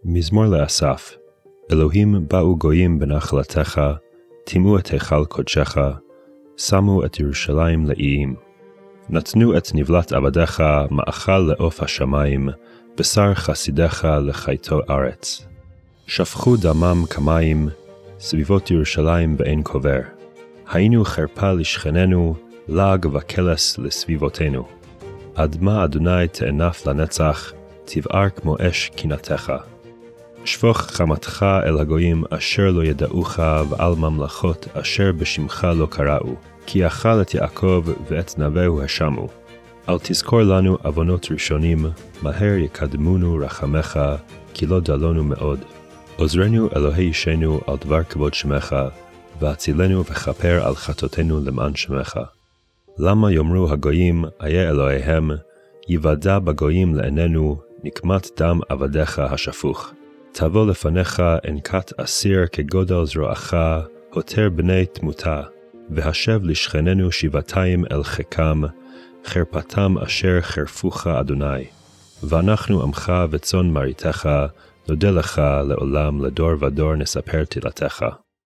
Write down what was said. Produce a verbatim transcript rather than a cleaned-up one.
מזמור לאסף. אלוהים באו גויים בנחלתך, טימאו את היכל קודשך, שמו את ירושלים לאיים. נתנו את נבלת עבדיך מאכל לעוף השמיים, בשר חסידיך לחייתו ארץ. שפכו דמם כמים, סביבות ירושלים באין קובר. היינו חרפה לשכננו, לעג וקלס לסביבותינו. אדמה אדוני תענף לנצח, תבער כמו אש קנאתך. שפוך חמתך אל הגויים אשר לא ידעוך, ועל ממלכות אשר בשמך לא קראו, כי אכל את יעקב ואת נביהו השמו. אל תזכור לנו עוונות ראשונים, מהר יקדמונו רחמך, כי לא דלונו מאוד. עוזרנו אלוהי ישנו על דבר כבוד שמך, והצילנו וכפר על חטאותינו למען שמך. למה יאמרו הגויים, איה אלוהיהם, יוודע בגויים לעינינו, נקמת דם עבדיך השפוך. תבוא לפניך אנקת אסיר כגודל זרועך, הותר בני תמותה, והשב לשכננו שבעתיים אל חיקם, חרפתם אשר חרפוך אדוני. ואנחנו עמך וצאן מרעיתך, נודה לך לעולם, לדור ודור נספר תהילתך.